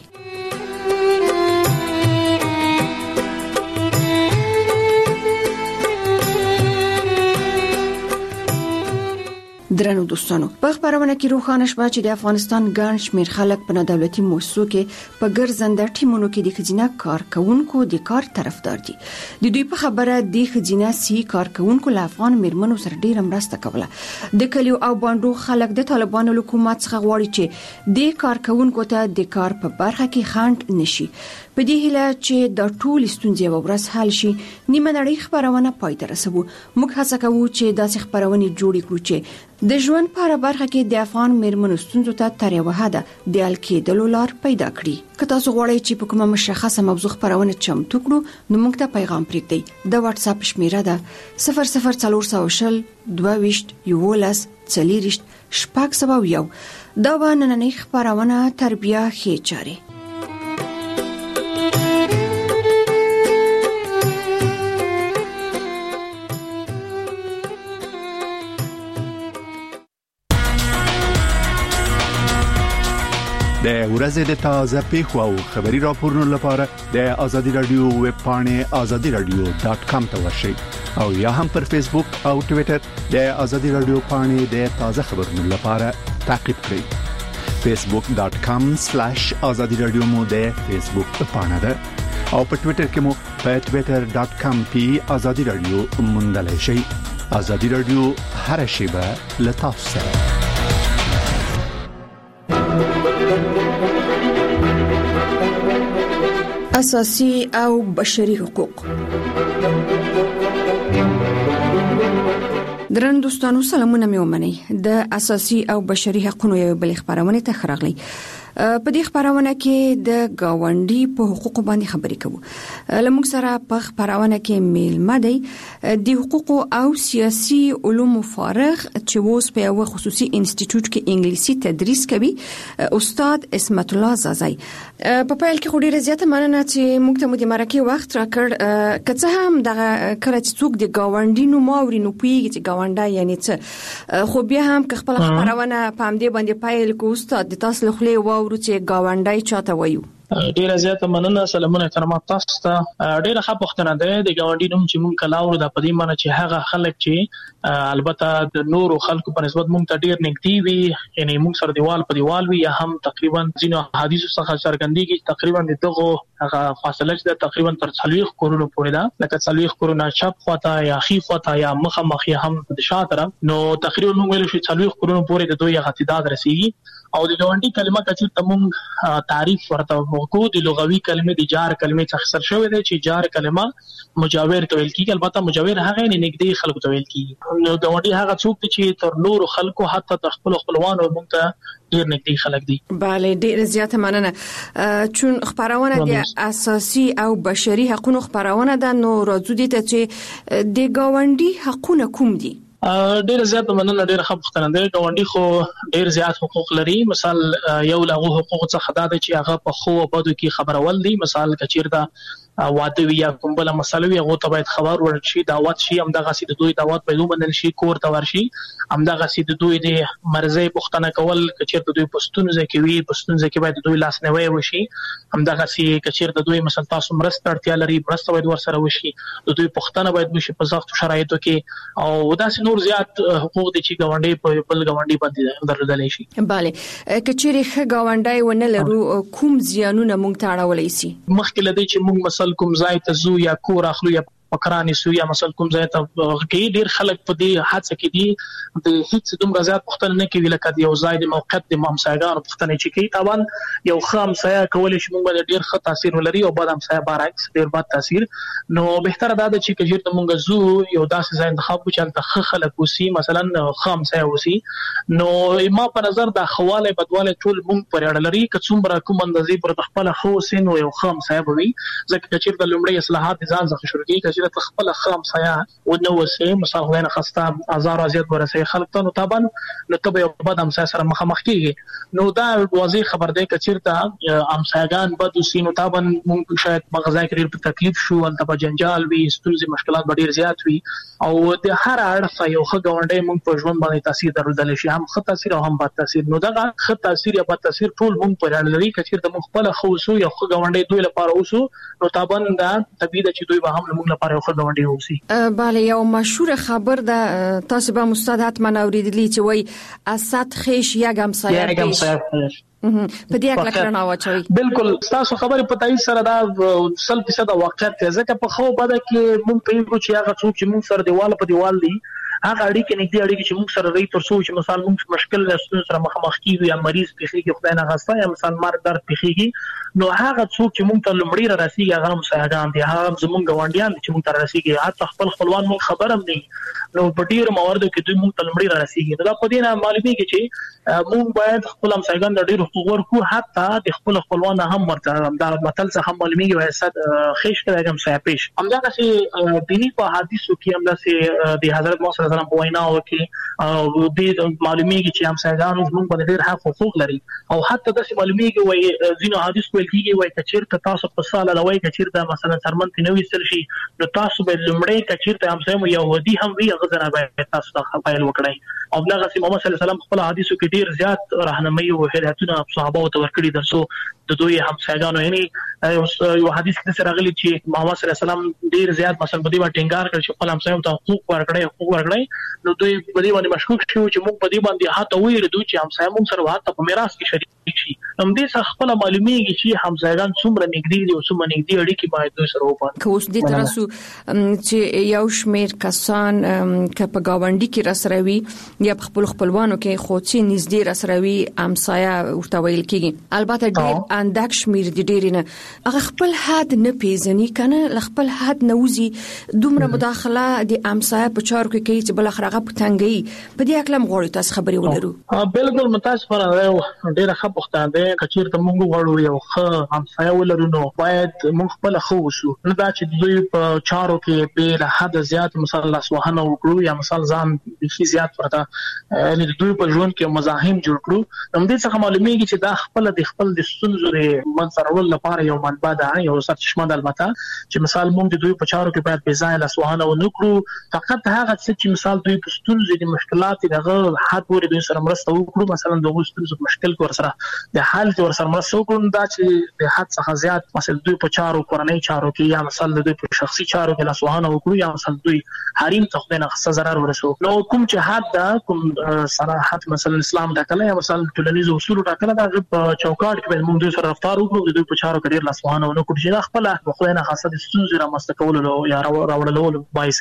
درنو دوستانو په خبرونه کې روښانه شوه چې د افغانستان ګڼ شمېر خلک په دولتي مؤسسو کې په ګرځنده ټیمونو کې د خزینه کارکونکو د کار طرفدار دي. د دوی په خبره د خزینه سي کارکونکو له افغان میرمنو سره ډیره مرسته کوله. د کلیو او باندو خلک د طالبانو حکومت څخه غواړي چې د کارکونکو ته د کار په برخه کې خنډ نشي. په دې هیله چې د ټول ستونزې ورس حل شي نیمه نړۍ خبرونه پای ته رسوي. موږ هڅه کوو چې داسې خبرونه جوړ کړو چې د ژوند په برخه کې د افغان میرمنو ستونزو ته تر یوه حد د حل کېدلو لار پیدا کړي. که تاسو غواړئ چې په کومه مشخصه موضوع خبرونه چمتو کړو نو موږ ته پیغام پرېږدئ. د واتس اپ شمیره ده 00420 22 11 40 شپږ دا و نننۍ خبرونه تربیه خې چاري. د ورځې د تازه پیښو او خبري راپورونو لپاره د ازادي رادیو ویب پاڼې azadiradio.com ته ورشئ او یا هم پر فیسبوک او ټوئیټر د ازادي رادیو پاڼې د تازه خبرونو لپاره تعقیب کړئ. facebook.com/azadiradio مو د فیسبوک پاڼه ده او په ټوئیټر کې مو په twitter.com/azadiradio موندلای شئ. ازادي رادیو هر شیبه لتاسو سره. اساسي او بشري حقوق. درن دوستانو سلامونه مې ومنئ. د اساسي او بشري حقوقو یو بل خبرونه ته خراغلی. په دې خبرونه کې د گاونډي په حقوقو باندې خبرې کوو. لموږ سره په خبرونه کې میلمه دی د حقوقو او سیاسي علومو فارغ چې اوس په یو خصوصي انسټیټیوټ کې انګلیسي تدریس کوي استاد اسمت الله زازای. په پیل کې ډیره زیاته مننه چې موږ ته مو د مرکه وخت راکړ. که څه هم د کله چې څوک د گاونډي نو ماوري نو پیږي چې گاونډا یعنی څه خو بیا هم که خپل خبرونه په همدې باندې پیل کو استاد د تاسو له خلې ورو چې گاونډای چاته وایو. ډیره زیاته مننه. سلامونه احترامات تاسو ته. ډیره ښه پوښتنه ده. د ګاونډي نوم چې مونږ کلاو د پدې معنی چې هغه خلک چې البته د نورو خلکو په نسبت مونږ ته ډیر نږدې وي، یعنی مونږ سره دیوال په دیوال وي، یا هم تقریبا ځینو حدیثو څخه څرګندېږي تقریبا دغه هغه فاصله چې تقریبا تر 40 کورونو پورې ده، لکه 40 کورونه چپ خواته یا خي خواته یا مخ یا هم د شاته طرف. نو تقریبا مونږ ویل شو 40 کورونو پورې د دوی هغه تعداد رسیږي. او د ګاونډي کلمه کچې تمون تعریف ورته وکړو. د لغوي کلمې د جار کلمې څخه اختصار شوی دی چې جار کلمه مجاور ته ویل کیږي. البته مجاور هغه نه نږدې خلکو ته ویل کیږي. نو ګاونډي هغه څوک چې تر نورو خلکو حتی د خپل خپلوانو مونږ ته ډیر نږدې خلک دي. بله ډیر زیاته مننه. چون خبرونه د اساسي او بشري حقوقو خبرونه ده، نو راځو دي ته چې د ګاونډي حقوقونه کوم دي؟ ډیر زیات مننه. ډیر ښه پوښتنه ده. ګاونډي خو ډیر زیات حقوق لري. مثال یو له حقوقو څخه دا چې هغه په خو او بدو کې خبرول دي. مثال کچیرته واده وی یا کوم بل مسله وي، هغه ته باید خبر ورشي، دعوت شي، همدغه سي د دوی دعوت پیدا منل شي، کور ته ورشي، همدغه سي د دوی د مرزي پوښتنه کول، کچیرته دوی پښتون ځکوي پښتون ځکه باید دوی لاس نه وشي، همدغه سي کچیرته دوی مثلا تاسو مرسته اړتیا لري، مرسته باید ورسره وشي، د دوی پښتنه باید وشي په سخت شرایطو کې. او داسې نور زیات حقوق دي چې ګاونډي په بل ګاونډي باندې درلودل شي. bale کچيري ښه ګاونډي ونه لرو کوم زیانونه مونږ ته اړولای شي؟ مخکې لدی چې مونږ کوم ځای ته زو یا کور اخلو یا پکرانې سو یا مثلا کوم ځای ته کې ډیر خلک په دې حادثه کې دي د هیڅ دومره زیات پوښتنه نه کوي لکه د یو ځای د موقعیت د همسایګانو پوښتنه چې کوي. طبعا یو ښه همسایه کولای شي مونږ باندې ډیر ښه تاثیر ولري او بد همسایه برعکس ډیر بد تاثیر. نو بهتره ده چې کجیرته مونږ زو یو داسې ځای انتخاب وکړو چې ښه خلک وسی، مثلا ښه همسایه وسی. نو ما په نظر د خواله بدواله ټول مونږ پر اړه لري که څومره کوم اندازې پر خپل خو سین او یو ښه همسایه وي. ځکه چې د لومړی اصلاحات ځان ځخه شروع کیږي چې خپل ښه همسایه ونه وسی، مثلا غوښنه خسته هزار ازیات ورسې خلک ته، نو طبعا نو ته یو بد همسایه سره مخامخ کیږي. نو دا واضح خبر دی چې چیرته همسایگان بد وسی، نو طبعا مونږ شاید مغزای کې په تکلیف شو، انت په جنجال وي، ستونزې مشکلات ډیر زیات وي. او د هر اړخ یو ښه ګاونډي مونږ په ژوند باندې تاثیر درلودل شي، هم ښه تاثیر او هم بد تاثیر. نو دا ښه تاثیر یا بد تاثیر ټول مونږ په اړه لري. چې د مخ خپل خو سو یو ښه ګاونډي دوی لپاره اوسو، نو طبعا دا طبيعي چې دوی به هم مونږ لپاره یو ښه ګاونډي اوسي. bale یو مشهور خبر ده تاسو به مستعد حتما اوریدلی چې وای اسد خیش یګم سایه په دې اړه کړنه واچوي. بالکل تاسو خبره په تایید سره دا 100% واقعیت دی. ځکه په خو بده کې مونږ په یو چې هغه څوک چې مونږ سره دیوال په دیوال دي هغه اړیکې نږدې اړیکې چې موږ سره لري تر څو چې مثلا موږ مشکل له سره مخامخ کیږو یا مریض پیخيږي خدای نه غوښته یا مثلا مرګ درد پیخيږي، نو هغه څوک چې موږ ته لمړی را رسیږي هغه مساعدان دي، هغه زموږ غونډیان چې موږ ته رسیږي، حتی خپل خپلوان موږ خبرم دي. نو په ډیر مواردو کې دوی موږ ته لمړی را رسیږي. دا په دې نه معلومیږي چې موږ باید خپل مساعدان د ډیر حقوق ورکو، حتی د خپل خپلوان هم ورته دا متل څخه معلومیږي وای صد خیش کېږم سایه پیش. همدغه سي دینی په حدیثو کې همدغه سي د حضرت محمد صلی الله علیه وسلم په وینا او د معلومیږي چې همسایګان موږ باندې ډېر حقوق لري. او حتی د معلومیږي وای ځینو حدیث ویل کیږي وای کچیرته تاسو په ساله لوي کچیرته مثلا سرمن نوې سل شي، نو تاسو به لمړی کچیرته همسایمو يهودي هم وي غزنه به تاسو ته خپل وکړي. او دغه سي محمد صلی الله علیه وسلم خپل حدیثو کې ډېر زیات راهنمایي او هدایتونه صحابه ته ورکړي درسو د دوی همسایګانو. یعنی یو حدیث کې سره غلي چې محمد صلی الله علیه وسلم ډېر زیات مثلا په دې باندې ټینګار کړ چې خپل همسایو ته حقوق ورکړي. نو دوی په دې باندې مشکوک شو چې موږ په دې باندې هاته ویل دوی چې همسایه موږ سره حتی په میراث کې شریک شي. هم دې څخه خپل معلومیږي چې همسایګان څومره نږدې دي او څومره نږدې اړیکې باید دوی سره وپاتې. که اوس دې ترسو چې یو شمیر کسان که په گاونډي کې رسروي یا په خپل خپلوانو کې خو چې نږدې رسروي همسایه ورته ویل کېږي. البته ډېر اندک شمیر دي ډېر نه هغه خپل حد نه پیژني، کنه خپل حد نه وزي، دومره مداخله د همسایه په چارو کې کوي چې بل اخر هغه پټنګي. په دې اکلم غوړي تاسو خبري ولرو. بالکل متاسفانه ډېر ښه پوښتنه ده. کچیرته موږ غواړو یو ښه همسایه ولرو، نو باید موږ خپل خو وسو، نه دا چې دوی په چارو کې به له حد زیات مثلا لاسوهنه وکړو یا مثلا ځان بخي زیات ورته یعنی دوی په ژوند کې مزاحم جوړ کړو. هم دې څخه معلومیږي چې دا خپل د ستونزو د منځرولو لپاره یو منبع ده یو سرچشمه ده البته چې مثال موږ د دوی په چارو کې باید بې ځایه لاسوهنه ونه کړو فقط هغه څه چې مثال دوی په ستونزې د مشکلات دغه حد پورې دوی سره مرسته وکړو مثلا د ستونزو په مشکل کې ورسره د حال کې ورسره مرسته وکړو دا چې د حد څخه زیات مثلا دوی په چارو کورنۍ چارو کې یا مثلا دوی په شخصي چارو کې لاسوهنه وکړو یا مثلا دوی حریم ته خدای نه خصه ضرر ورسو نو کوم چې حد دا کوم صراحت مثلا اسلام دا کله یا مثلا ټولنیز اصول دا کله دا په چوکاټ کې موږ دوی سره رفتار وکړو دوی په چارو کې ډیر لاسوهنه ونه کړو چې خپل خدای نه خاصه د ستونزې را مستقولو یا راوړلو باعث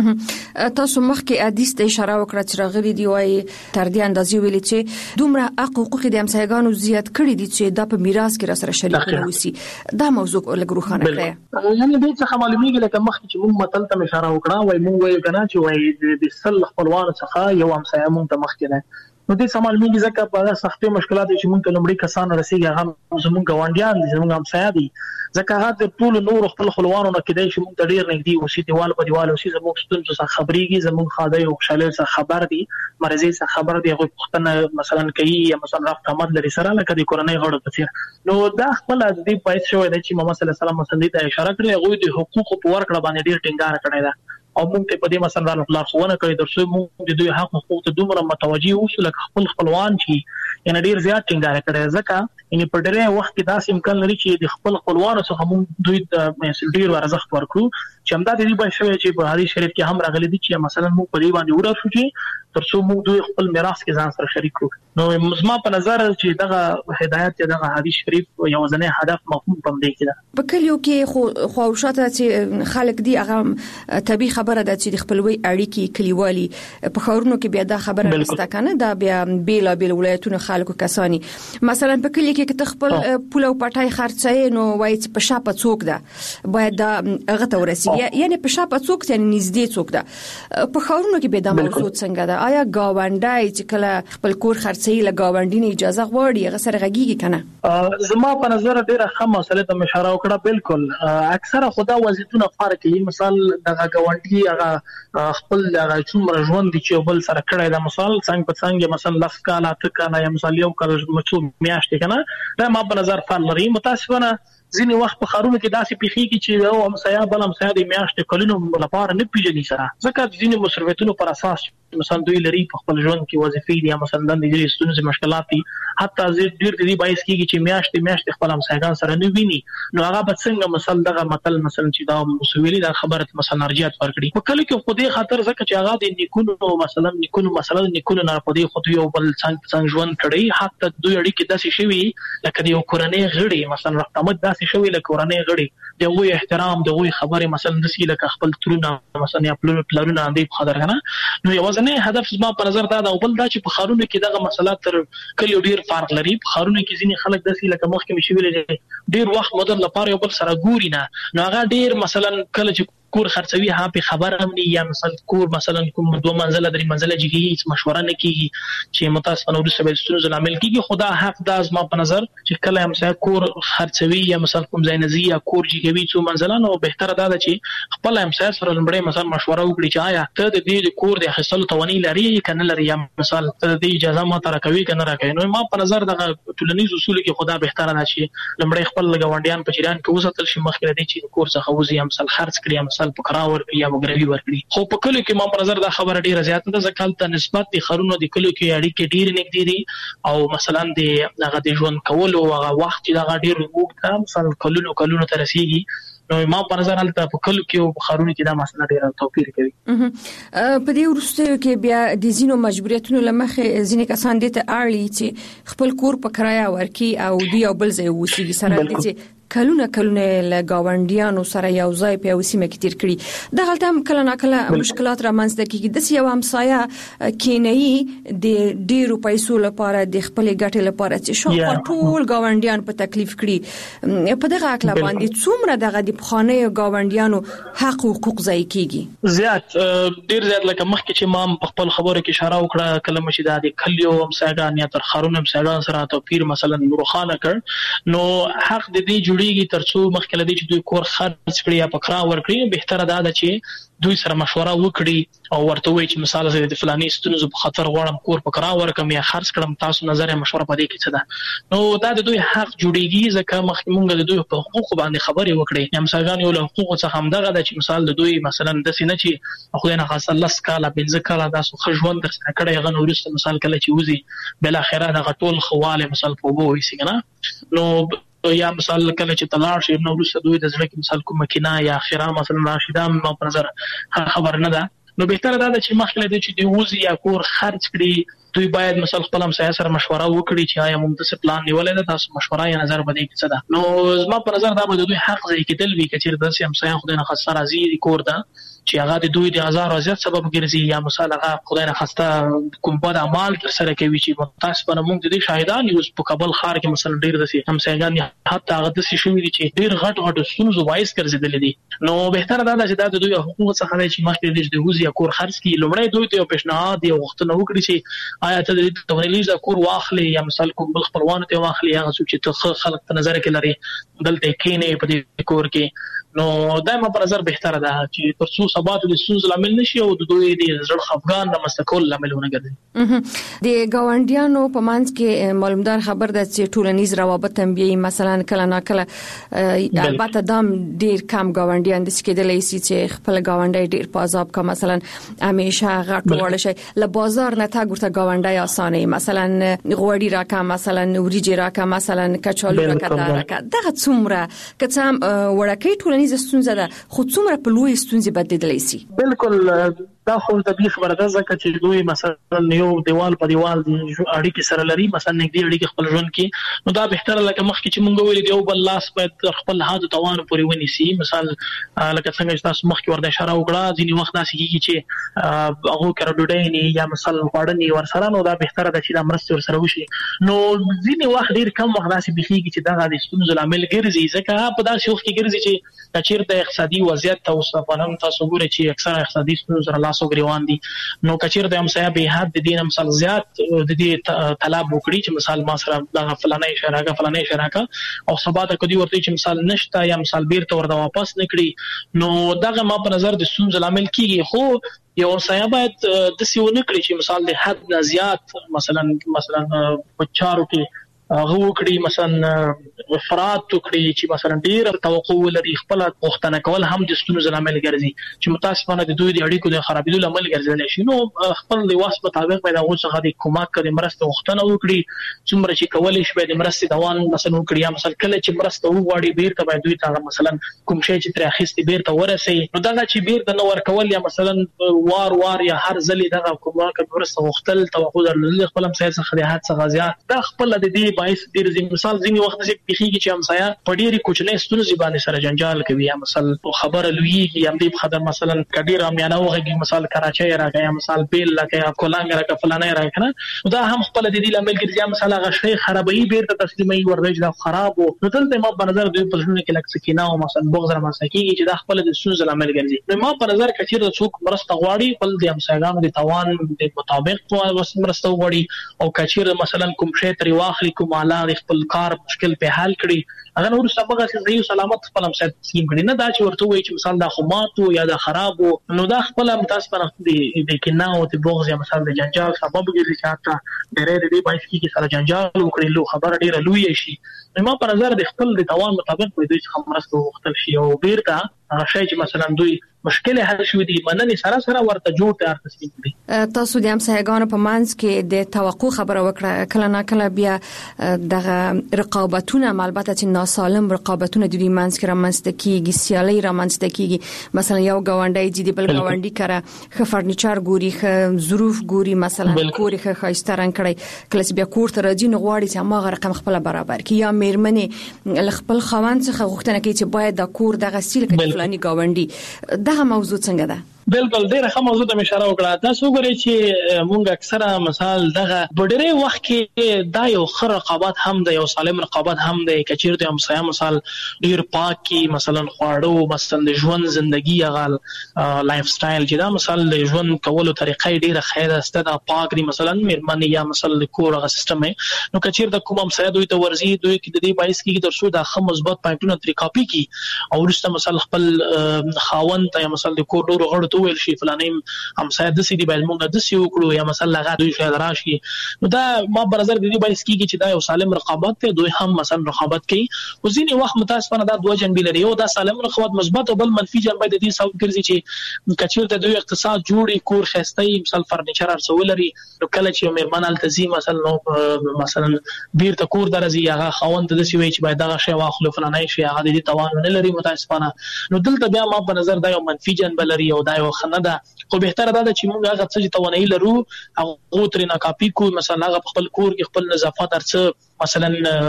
ګرځي تاسو مخکې حدیث ته اشاره وکړه چې راغلي دی وايي تر دې اندازې ویلي چې دومره حقوق د همسایګانو زیات کړی دي چې دا په میراث کې را سره شریک نه وسی دا موضوع لګ روښانه کړه یعنی دې څخه معلومیږي لکه مخکې چې موږ متل ته اشاره وکړه وای موږ وایو کنه چې وای د سل خپلوانو څخه یو همسایه موږ ته مخکې نه نو دې سمال میږي ځکه په سختي مشکلات چې موږ ته لمړي کسان رسیږي هغه زموږ ګاونډیان دي زموږ همسایه دي ځکه هغه د ټول نور خپل خپلوانو نه کېدای چې موږ ته ډیر نږدې اوسې دیوال په دیوال اوسې زموږ ستونزو څخه خبريږي زموږ خاده او خوشاله څخه خبر دي مرزي څخه خبر دي هغه پښتنه مثلا کوي یا مثلا رافت احمد لري سره لکه د کورنۍ غړو په څیر نو دا خپل د دې پایښت شوی دی چې محمد صلی الله علیه وسلم مسندې ته اشاره کړې هغه د حقوقو په ورکړه باندې ډیر ټینګار کړی دی او موږ ته په دې مثلا لارښوونه کوي درسو موږ د دوی حقوق ته دومره متوجي اوسو لکه خپلوان چې یعنی ډیر زیات ټینګار کړي ځکه یعنی په ډېر وخت کې داسې امکان لري چې د خپلوانو څخه موږ دوی ته ډیر ارزښت ورکړو چې همدا د دې بشوي چې په حدیث شریف کې هم راغلي دي چې مثلا موږ په دې باندې ورسو چې ترڅو موږ دوی خپل میراث کې ځان سره شریک کړو نو زما په نظر چې دغه هدایت دغه حدیث شریف یو ځنې هدف مفهوم پم دی کېده په کلیو کې خو شاته چې خلک دی هغه طبي خبره ده چې د خپلوي اړیکې کلیوالي په خورونو کې بیا دا خبره نشته کنه دا بیا بیل ولایتونو خلکو کسانی مثلا په کلی کې ته خپل پوله او پټای خرڅای نو وایي په شاپه څوک ده باید دا هغه ته ورسیږي یعنی په شاپه څوک یعنی نږدې څوک ده په خورونو کې به دا موضوع څنګه ده آیا گاونډای چې کله خپل کور خرڅي له گاونډي اجازه غواړي هغه سره غږیږي کنه زما په نظر ډیره ښه مسله ته اشاره وکړه بالکل اکثره خدا وضعیتونه فرق کوي مثال دغه گاونډي هغه خپل دغه څومره ژوند دي چې بل سره کړی دا مثال څنګه په څنګه مثلا لس کاله اته کاله یا مثال یو کال مچو میاشتې کنه دا ما په نظر فرق لري متاسفانه ځینې وخت په خارونو کې داسې پیخي چې یو همسایه بل همسایه د میاشتې کلونو لپاره نه پیژني سره ځکه ځینې مصرفیتونو پر اساس مثلا دوی لري په خپل ژوند کې وظیفې دي مثلا د دې ستونزې مشکلات دي حتی ډیر دې باعث کیږي چې میاشتې خپل همسایه‌ګان سره نه ویني نو هغه به څنګه مثلا دغه متل مثلا چې دا مسویلی دا خبره مثلا ارجیات ورکړي په کله کې خو دې خاطر ځکه چې هغه د نیکونو مثلا نیکونو نه په دې خو یو بل څنګه ژوند کړي حتی دوی اړیکې داسې شوي لکه د یو کورنۍ غړي مثلا رقمت داسې شوي لکه کورنۍ غړي دغه احترام دغه خبره مثلا داسې لکه خپل ترونه مثلا یا پلرونه اندې خبر کنه نو یو ځنه هدف زما په نظر دا او بل دا چې په خارونو کې دغه مسلات تر کله ډیر فرق لري په خارونو کې ځینې خلک داسې لکه مخکې مشي ویل ډیر وخت مدد لپاره یو بل سره ګوري نه نو هغه ډیر مثلا کله چې کور خرڅوي ها په خبر هم نه یا مثلا کوم دوه منزله درې منزله جګي هیڅ مشوره نه کیږي چې متاسفانه ورسره به ستونزې عامل کیږي خدا حق د ازما په نظر چې کله هم سره کور خرڅوي یا مثلا کوم ځای نزي یا کور جګوي څو منزله نو بهتره ده چې خپل هم سره لمړی مثلا مشوره وکړي چې آیا ته د دې کور د حاصل تواني لري کنه لري یا مثلا ته د اجازه ما تر کوي کنه راکوي نو ما په نظر د ټولنیز اصول کې خدا بهتره ده چې لمړی خپل غونډیان په جریان کې وساتل شي مخکې د دې چې کور څخه وزي هم مثلا خرڅ کړي مثلا په قراور یا وګړي ورکړي خو په کلو کې ما په نظر دا خبره ډیره زیاته ده ځکه ته نسبت د خرونو د کلو کې اړیکې ډیر نږدې دي او مثلا د هغه د ژوند کولو هغه وخت دا ډیر وګړه مثلا کلونو تر رسیدي نو ما په نظر هلته په کلو کې او خرونو کې دا مسله ډیره توپیر کوي په دې ورسته کې بیا د زینو مجبوریتونو لمخه ځینې کسان دي ته اړي چې خپل کور په کرایه ورکي او دی او بل ځای وسیږي سره دي چې کلونه له گاونډیانو سره یو ځای په وسیمه کې تیر کړي د غلطه هم کله ناکله مشکلات رامنځته کیږي د یو همسایه کینې د ډیرو پیسو لپاره د خپل ګټې لپاره چې شو ټول گاونډیان په تکلیف کړي په دغه اکلا باندې څومره دغه د بخانه گاونډیانو حق او حقوق ځای کیږي زیات ډیر زیات لکه مخکې چې ما په خپل خبره کې اشاره وکړه کله مشي د کلیو همسایه‌ګان یا تر خارونو همسایه‌ګان سره توپیر مثلا روخانه کړ نو حق د دې جوړیږي ترڅو مخکې لدی چې دوی کور خرڅ کړي یا پکرا ورکړي بهتره ده چې دوی سره مشوره وکړي او ورته وایي چې مثال زه د فلاني ستونزو په خاطر غواړم کور پکرا ورکم یا خرڅ کړم تاسو نظر مشوره پدې کې څه ده نو دا د دوی حق جوړیږي ځکه مخکې مونږ د دوی په حقوق باندې خبرې وکړي یا مثلا یو له حقوق څخه هم دغه د چې مثال د دوی مثلا د سینې چې خو نه خاصه الله سکاله 15 کاله تاسو خجوند در سره کړی غن ورسته مثال کله چې وزي بل اخره د غټول خواله مثال په وو وي څنګه نو یا مثال کله چې تلاش یې نو ورسته دوی د ځل کې مثال کوم مکینه یا اخره مثلا راشده ما په نظر خبر نه ده نو بهتره ده چې مخکې د چې دی وزي یا کور خرڅ کړي دوی باید مثلا خپل هم سره مشوره وکړي چې آیا موږ د پلان نیولای ده تاسو مشوره یا نظر بده کې څه ده نو زما په نظر دا به دوی حق ځای کې دل وی کچیر د سیم سایه خدای نه خاصه راځي کور ده چې هغه د دوی د هزار وضعیت سبب ګرځي یا مثلا هغه خدای نه خاصه کوم بد اعمال تر سره کوي چې تاسو په موږ د دې شاهدان یو په کابل ښار کې مثلا ډیر د سي هم سایګان حتی هغه د سي شوې دي چې ډیر غټ ستونزو وایس ګرځیدل دي نو بهتره ده چې د دوی حقوق څخه چې مخکې د هوزي کور خرڅ کی لومړی دوی ته پیشنهاد دی وختونه وکړي چې آیا ته د تونلیز کور واخلي یا مثلا کوم بل خپلوان ته واخلي هغه چې ته خلک په نظر کې لري دلته کینې په دې کور کې نو دایمه په نظر بهتره ده چې ترڅو ثبات د سوز لامل نشي او د دوی د زړه خفقان د مستقل لاملونه ګرځي د گاونډیانو په منځ کې معلومدار خبر ده چې ټولنیز روابط هم بي مثلا کله ناکله البته دام ډیر کم گاونډیان د سکیدلې سي چې خپل گاونډي ډیر په عذاب کا مثلا همیشه غټ وړ شي ل بازار نه تا ګورته گاونډي اسانه مثلا غوړی راکا مثلا وریجی راکا مثلا کچالو راکا دغه څومره کڅم وړکې ټولنیز ستونزه ده خو څومره په لوی ستونزې بدلیدلی سي بالکل دا خو د دې خبره ده ځکه چې دوی مثلا یو دیوال په دیوال دي اړیکې سره لري مثلا نږدې اړیکې خپل ژوند کې نو دا بهتره لکه مخکې چې مونږ ویل دی او بل لاس باید خپل هاده توان پورې ونیسي مثال لکه څنګه چې تاسو مخکې ورته اشاره وکړه ځینې وخت داسې کیږي چې هغه کړه ډوډۍ نه یا مثلا خوړنی ورسره نو دا بهتره ده چې د مرسته ورسره وشي نو ځینې وخت ډیر کم وخت داسې بخیږي چې دا د ستونزو لامل ګرځي ځکه په داسې وخت کې ګرځي چې چیرته اقتصادي وضعیت توسعه فنم تاسو ګورئ چې اکثره اقتصادي ستونزې سره لاس وګریوان دي نو کچیر د همسایه به حد د دین مثال زیات د دې طلب وکړي چې مثال ما سره د فلانه اشاره او سبا د کدي ورته چې مثال نشته یا مثال بیرته ورته واپس نکړي نو دغه ما په نظر د ستونزې لامل کیږي خو یو همسایه باید د سیونه کړی چې مثال د حد نه زیات مثلا په چارو کې هغه وکړي مثلا افراط وکړي چې مثلا ډیر توقع ولري خپل غوښتنه کول هم د ستونزو لامل ګرځي چې متاسفانه د دوی د اړیکو د خرابېدو لامل ګرځي شي نو خپل د واس مطابق پیدا اوسه د کومک کړي مرسته غوښتنه وکړي څومره چې کولای شي د مرسته دوام مثلا وکړي یا مثلا کله چې مرسته وغواړي بیرته باید دوی ته مثلا کوم شی چې تر اخیستي بیرته ورسي نو دا چې بیرته نو ورکول یا مثلا وار یا هر ځلې دغه کومک مرسته غوښتل توقع درلودل خپل هم سیاست خدای څخه زیات دا خپل د دې باعث ډیر مثال ځینی وخت چې بخیږي چې همسایه په ډېری کوچنۍ ستونزې باندې سره جنجال کوي یا مثلا خبره لویږي یا دې خبره مثلا کډیر امیانه وغږی مثال کراچۍ راغی یا مثال بیل لکه کولانګ راکه فلانه راکنه دا هم خپل د دې لامل ګرځي مثلا هغه شی خرابوي بیرته تسلیمي ورځ دا خراب نو دلته ما په نظر دوی په ژوند کې لکه سکینه او مثلا بغض رامنځته کیږي چې دا خپل د ستونزې لامل ګرځي نو ما په نظر کې چې څوک مرسته غواړي خپل د همسایګانو د توان د مطابق مرسته غواړي او کچیر مثلا کوم شی تری واخلي کوم اعلی خپل کار مشکل په حل کړي هغه نور سبقه چې زیو سلامت خپل هم سات سیم کړي نه دا چې ورته وایي چې مثال دا خمات یا دا خراب نو دا خپل هم تاسو په د کینه او د بغض یا مثال د جنجال سبب ګرځي چې حتی ډېرې دې باعث کیږي سره جنجال وکړي لو خبر ډېر لوی شي نو په نظر د خپل د توان مطابق په دوی څخه مرسته وغوښتل شي او بیرته هغه شی چې مثلا دوی مشکل حل شو دي مننه سره ورته جوړ تیار تصمیم دي تاسو د همسایګانو په منځ کې د توقع خبره وکړه کله نه کله بیا د رقابتونه البته چې ناسالم رقابتونه د دې منځ کې رامنځته کیږي سیالي رامنځته کیږي مثلا یو گاونډي چې د بل گاونډي کړه خ فرنیچر ګوري خ ظروف ګوري مثلا کوري خ خاستران کړي کله چې بیا کور ته راځي نو غواړي چې ما رقم خپل برابر کی یا میرمنې خپل خوان څخه غوښتنه کوي چې باید د کور دغه سیل کې فلاني گاونډي دغه موضوع څنګه ده بالکل ډیره ښه موضوع ته اشاره وکړه. تاسو وګورئ چې موږ اکثره مثال دغه ډېرې وخت کې دا یو ښه رقابت هم دی، یو سالم رقابت هم دی. کچیر د همسایه مثال ډیر پاکي مثلا خواړو، مثلا د ژوند زندگی هغه لایف سټایل چې دا مثال د ژوند کولو طریقې ډیره خیره است، دا پاک دی مثلا مېرمنې یا مثلا د کور هغه سیستم نو کچیر د کوم همسایه دوی ته ورزي دوی کې د دې بایس کې درسو د ښه مثبت پوینټونه تری کاپي کی او ورسته مثلا خپل خاوند ته مثلا د کور ډورو غړو ته ویل شي فلانې همسایه د سې دی باید موږ د سې وکړو یا مثلا لغه دوی شاید راشي. نو دا ما پر نظر د دې بایس کې چې دا یو سالم رقابت ته دوی هم مثلا رقابت کوي. او ځینې وخت متاسفانه دا دوه جنبې لري، یو دا سالم رقابت مثبت او بل منفي جنبه د دې سبب ګرځي چې کچیر د دوی اقتصاد جوړي کور خستای مثلا فرنیچر ارسول لري نو کله چې مېرمن التزام مثلا بیر ته کور درځي هغه خاوند د سې وی چې باید هغه شی واخلو فلانه شی هغه د دې توان نه لري متاسفانه. نو دلته بیا ما په نظر دا یو منفي جنبه لري او دا یو خنه ده. خو بهتره ده چې موږ هغه څه چې توانایي لرو هغه ترې نه کاپي کو، مثلا هغه خپل کور کې خپل نظافت ارڅ مثلا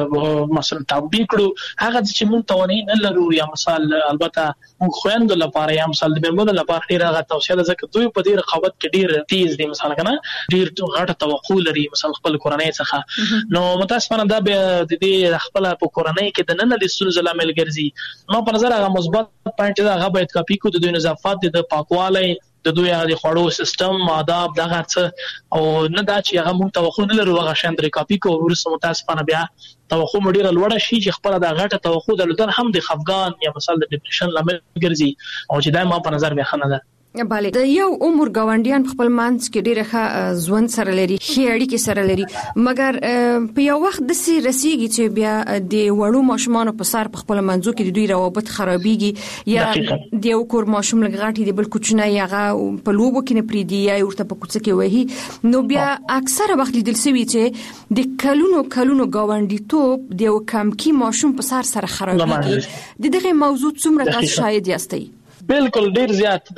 تطبیق کړو. هغه چې موږ توانایي نه لرو یا مثال البته موږ خويند لپاره یا مثال د مېرمنو لپاره ډیر هغه توصیه ده ځکه دوی په دې رقابت کې ډیر تیز دي مثلا کنه ډیر غټه توقع لري مثلا خپل کورنۍ څخه. نو متاسفانه دا به د دې خپل په کورنۍ کې د نن د ستونزو لامل ګرځي. نو په نظر هغه مثبت پوینټ دا هغه باید کاپي کو د دوی نظافت د پاکوالی د دوی د خوړو سیستم آداب دغه څه او نه دا چې هغه مونږ توقع نه لرو هغه شاندري کاپي کو ورسره متاسفانه بیا توقع مډیره لوړه شي چې خپل د غټه توقع درلودل هم د خفګان یا مثلا د ډیپریشن لامل ګرځي او چې دا ما په نظر بیا خنه ده. بله د یو عمر گاونډیان خپل مانس کې ډیره ښه ژوند سره لري، ښه اړیکې سره لري، مګر په یو وخت د سي رسیږي چې بیا د وړو ماشومان په سر په خپل منځو کې د دوی روابط خرابيږي یا د یو کور ماشوم لګاټي د بل کوچنی هغه په لوبو کې نه پریدي یا ورته په کوڅه کې وهي. نو بیا اکثره وخت لیدل شوی چې د کلونو گاونډي توپ د یو کم کی ماشوم په سر سره خرابيږي. دغه موضوع څومره تاسو شاهد یاستئ؟ بالکل ډیر زیات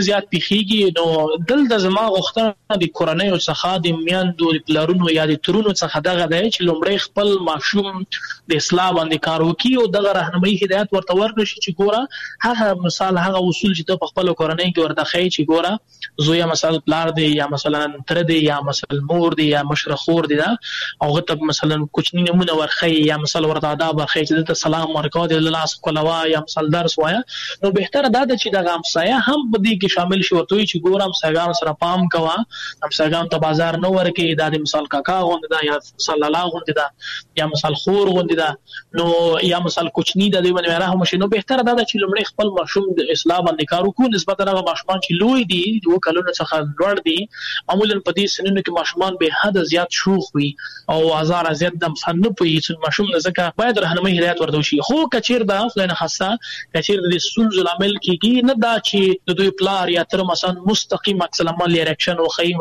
پیخیږي. نو دلته زما غوښتنه د کورنۍ او څخه د میاندو د پلارونو یا د ترونو څخه دغه دی چې لومړی خپل ماشوم د اصلاح باندې کار وکړي او دغه راهنمایي هدایت ورته ورکړي چې ګوره هغه مثال هغه اصول چې ته په خپل کورنۍ کې ورته ښیي چې ګوره زوی مثلا پلار دی یا مثلا تر دی یا مثلا مور دی یا مشر خور دی دا او غته مثلا کوچنی نمونه ورخی یا مثلا ورته آداب ورخی چې ته سلام ورکوه د لاس کولوا یا مثلا درس وایا. نو بهتره ده چې دا همسایه هم په دې کې شامل شي ورته چې ګور همسایګان سره پام کوه، همسایګان ته بازار نه ورکې دا د مثال کاکا غوند دا یا صلی الله غوند دا یا مثال خور غوند دا نو یا مثال کوچنی د دې باندې رحم شي. نو بهتره ده چې لمړی خپل ماشوم د اصلاح باندې کار وکړو. نسبت هغه ماشومان چې لوی دي دوه کلونو څخه لوړ دي معمولا په دې سنونو کې ماشومان به حد زیات شوخ وي او هزار زیات د مصنف په هیڅ ماشوم نه ځکه باید راهنمایي هدایت ورته شي. خو کچیر دا فلنه خاصه کچیر د سنز العمل کې نه دا چې د دوی پلار یا تر مثلا مستقیم عکس العمل ریاکشن او خیم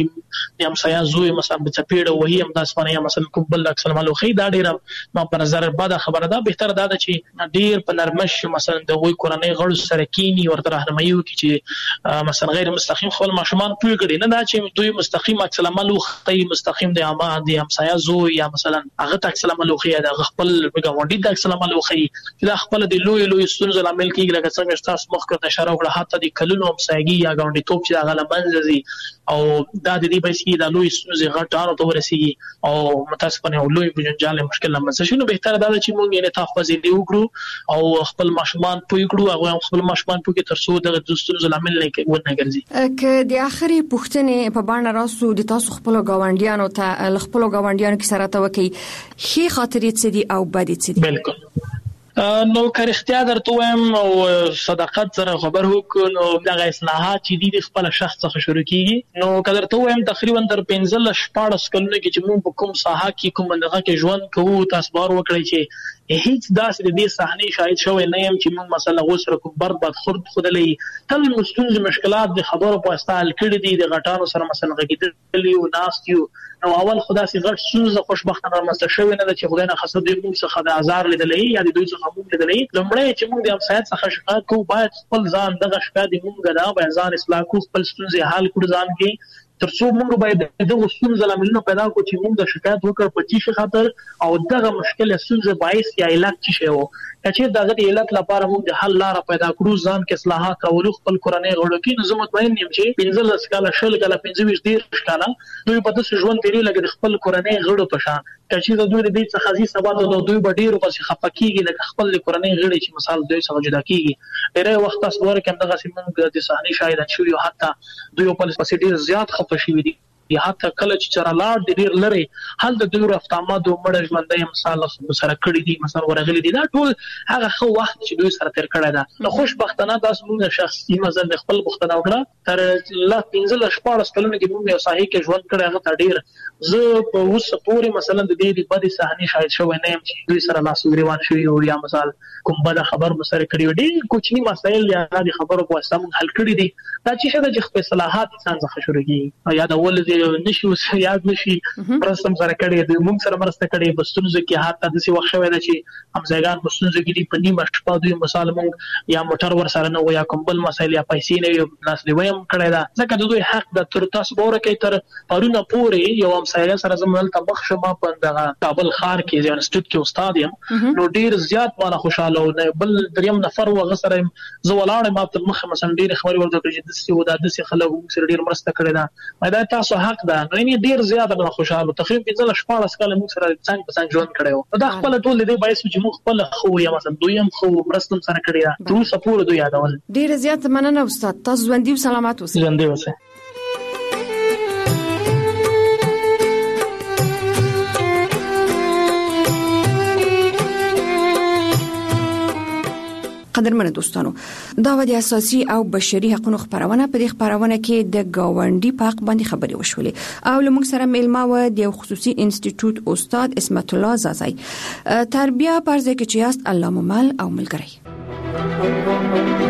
د همسایه زوی مثلا په چپیړه وهي هم د اسمانه یا مثلا کوبل عکس العمل او خی دا ډیره ما په نظر بعد خبره ده. بهتر ده چې ډیر په نرمش مثلا د وی کورنۍ غړو سره کینی ورته راهنمایي وکړي چې مثلا غیر مستقیم خپل ماشومان پوي کړي، نه دا چې دوی مستقیم عکس العمل او خی مستقیم د اما د همسایه زوی یا مثلا هغه عکس العمل او خی د خپل ګاونډي د عکس العمل او خی چې دا خپل د لوی ستونزې عمل کیږي لکه څنګه تاسو مخکې اشاره وکړه حتی د کلونو همسایګي یا ګاونډي توپ چې هغه لمنځي او دا د دې بسې د لوی ستونزې غټانو ته ورسیږي او متاسفانه لوی بجنجال مشکل لمنځه شي. نو بهتره ده چې موږ یې انعطاف پذیری وکړو او خپل ماشومان پوي کړو او خپل ماشومان پوي ترڅو د ستونزو عمل نه ګرځي. که د اخري پوښتنې په باندې راسو د تاسو خپل ګاونډیانو ته خپل ګاونډیانو کې سره ته وکي خې خاطرې څه دي او بد څه دي؟ بالکل نو که اختیار درته وایم او صداقت سره خبر وکړو نو دغه اصلاحات چې دي خپل شخص څخه شروع کیږي. نو که درته وایم تقریبا تر 15-14 کلونو کې چې موږ په کوم ساحه کې کوم دغه کې ژوند کوو تاسو بار وکړئ چې هیڅ داسې د دې صحنې شاهد شوی نه يم چې موږ مثلا غوسره کوم برباد خرد خدلې تل مستونز مشکلات د خبرو په استعمال کړي دي د غټانو سره مثلا غږیدلی او ناستیو. نو اول خدا سي غټ سوزه خوشبختانه رامسته شوی نه چې خدای نه خاصه دوی موږ څخه د آزار لیدلې یا د دوی څخه موږ لیدلې. لمړی چې موږ د همسایت څخه شکایت کوو باید خپل ځان دغه شکایت موږ دا باید ځان اصلاح کوو، خپل ستونزې حل کړو ځان کې ترڅو موږ باید دغه ستونزې لاملونه پیدا کړو چې موږ د شکایت وکړ په چی خاطر او دغه مشکل ستونزې باعث یا علت څه شی وو چې دغه د علت لپاره موږ د حل لار پیدا کړو ځان کې اصلاحات راولو خپل کورنۍ غړو کې نو مطمئن یم چې 15 کاله شل کاله 25 کاله دوی په داسې ژوند تیری لګي د خپل کورنۍ غړو په شان چې د دوی د دې څخه خاصي سبا د دوی ډیرو پسې خپکیږي لکه خپل کورنۍ غړي چې مثال دوی څخه جدا کیږي ډېر وخت تاسو ورکه دغه سیمه د صحنه شاهد شو یو حتی دوی په پسې ډیر زیات خپشي وي یا حتی کله چې چرلاړ د ډیر لري حل د دوی رفتامات او مړ ژوندۍ مثال سره کړی دي مثلا ورغلي دي دا ټول هغه خو وخت چې دوی سره تیر کړی دا نو خوشبختانه تاسو موږ شخصي مزل خپل بوختنه وکړه تر لا 15 14 کلونه کې موږ یو صحیح کې ژوند کړی هغه ډیر زه په اوس پورې مثلا د دې بدی صحنه شاهد شوی نه يم چې دوی سره لاس ګریوان شوی او یا مثال کوم بل خبر مسره کړی دي کوچنی مسایل یا د خبرو په واسطه موږ حل کړی دي دا چې شته چې خپل صلاحات انسان څخه شروع کیږي یا د ولې نشو یاد نشي پرستم سره کړی دی موږ سره مرسته کړی بستونزه کې حتی د څه وخت شوی دی چې همزګان بستونزه کې دی په نیمه شپه دوی مثال موږ یا موټر ور سره نه یا کوم بل مسایل یا پیسې نه یو ناس دی ویم کړی دا ځکه د دوی حق د تر تاسو بوره کې تر پرونه پورې یو همسایه سره زموږ ته بخښه ما په دغه کابل ښار کې ځان سټډ کې استاد یم نو ډیر زیات مانه خوشاله او بل دریم نفر وغه سره زه ولاړ ما په مخ مثلا ډیر خبري ورته کړې چې د څه ودا د څه خلک سره ډیر مرسته کړې ده مې دا تاسو حق ده نو ډیر زیات نه خوشاله تقریبا 14 کال موږ سره څنګه په څنګه ژوند کړو دا خپل ټول دې باعث چې موږ خپل خو یا مثلا دویم خو مرستم سره کړی دا ټول سپور دوی یادول ډیر زیات مننه استاد تاسو ژوندۍ او سلامات اوسئ ژوندۍ اوسئ قدرمن دوستانو دا د اساسي او بشري حقوقو خبرونه په دې خبرونه کې د گاونډي په حق باندې خبرې وشولې او لمونږ سره ملما و د خصوصي انسټیټیوټ استاد اسمت الله زازای تربیه پر ځکه چې است الله ممل او ملګری